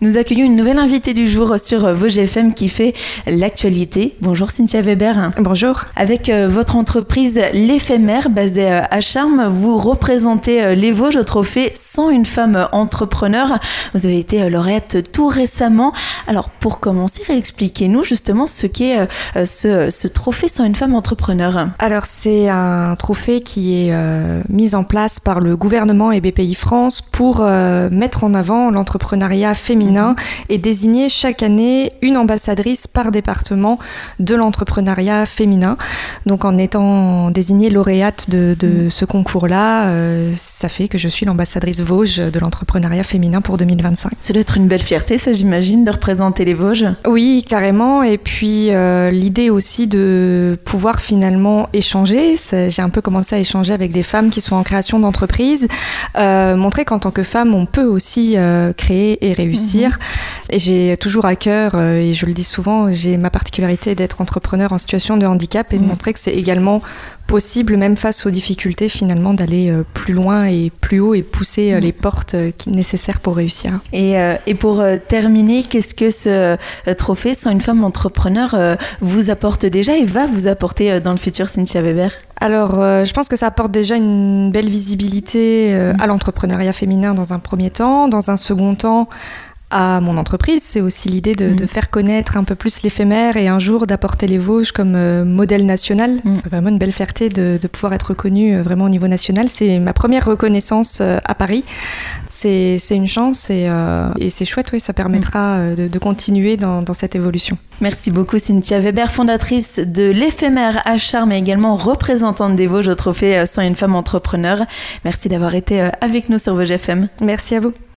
Nous accueillons une nouvelle invitée du jour sur Vosges FM qui fait l'actualité. Bonjour Cynthia Weber. Bonjour. Avec votre entreprise L'Éphémère, basée à Charmes, vous représentez les Vosges au trophée 101 femmes entrepreneurs. Vous avez été lauréate tout récemment. Alors pour commencer, expliquez-nous justement ce qu'est ce trophée 101 femmes entrepreneurs. Alors c'est un trophée qui est mis en place par le gouvernement et BPI France pour mettre en avant l'entrepreneuriat féminin et désigner chaque année une ambassadrice par département de l'entrepreneuriat féminin. Donc en étant désignée lauréate de ce concours-là, ça fait que je suis l'ambassadrice Vosges de l'entrepreneuriat féminin pour 2025. Ça doit être une belle fierté, ça j'imagine, de représenter les Vosges. Oui, carrément. Et puis l'idée aussi de pouvoir finalement échanger. J'ai un peu commencé à échanger avec des femmes qui sont en création d'entreprise, montrer qu'en tant que femme, on peut aussi créer et réussir. Et j'ai toujours à cœur, et je le dis souvent, j'ai ma particularité d'être entrepreneur en situation de handicap et de montrer que c'est également possible, même face aux difficultés, finalement, d'aller plus loin et plus haut et pousser les portes nécessaires pour réussir. Et pour terminer, qu'est-ce que ce trophée 101 femmes entrepreneurs vous apporte déjà et va vous apporter dans le futur, Cynthia Weber? Alors, je pense que ça apporte déjà une belle visibilité à l'entrepreneuriat féminin dans un premier temps. Dans un second temps, à mon entreprise, c'est aussi l'idée de faire connaître un peu plus l'éphémère et un jour d'apporter les Vosges comme modèle national. C'est vraiment une belle fierté de pouvoir être reconnue vraiment au niveau national. C'est ma première reconnaissance à Paris. C'est une chance et c'est chouette, oui, ça permettra de continuer dans cette évolution. Merci beaucoup Cynthia Weber, fondatrice de l'Éphémère à Charmes et également représentante des Vosges au trophée 101 femmes entrepreneurs. Merci d'avoir été avec nous sur Vosges FM. Merci à vous.